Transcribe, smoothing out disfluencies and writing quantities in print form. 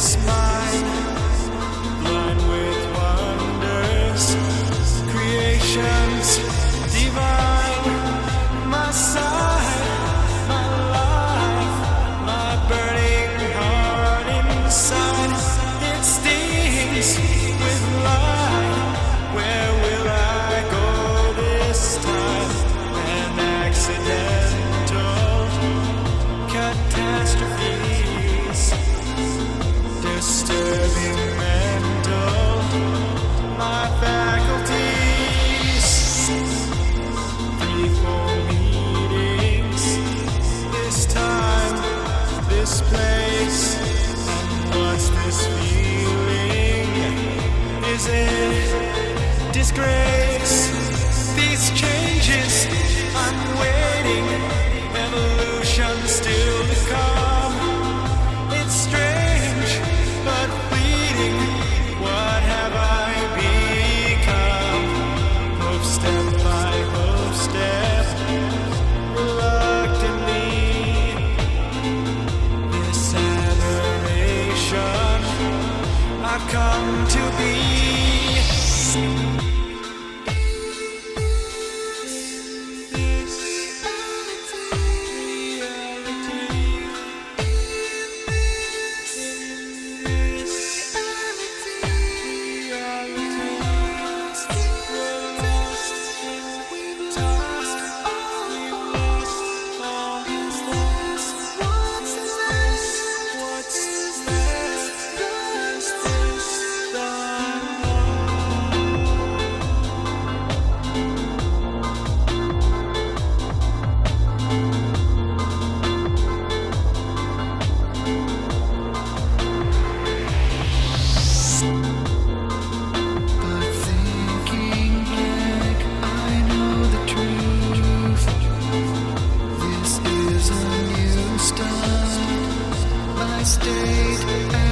is mine, blind with wonders, creations divine. My side, my life, my burning heart inside, it stings with light. Where will I go this time? An accidental catastrophes, disturbing mental, my faculties. 3-4 meetings, this time, this place, and what's this feeling? Is it disgrace? These changes, I'm waiting, evolution still to come. It's strange, but fleeting. What have I become? Hoof step by hoof step, reluctantly. This aberration I've come to be. But thinking back, I know the truth. This is a new start. My state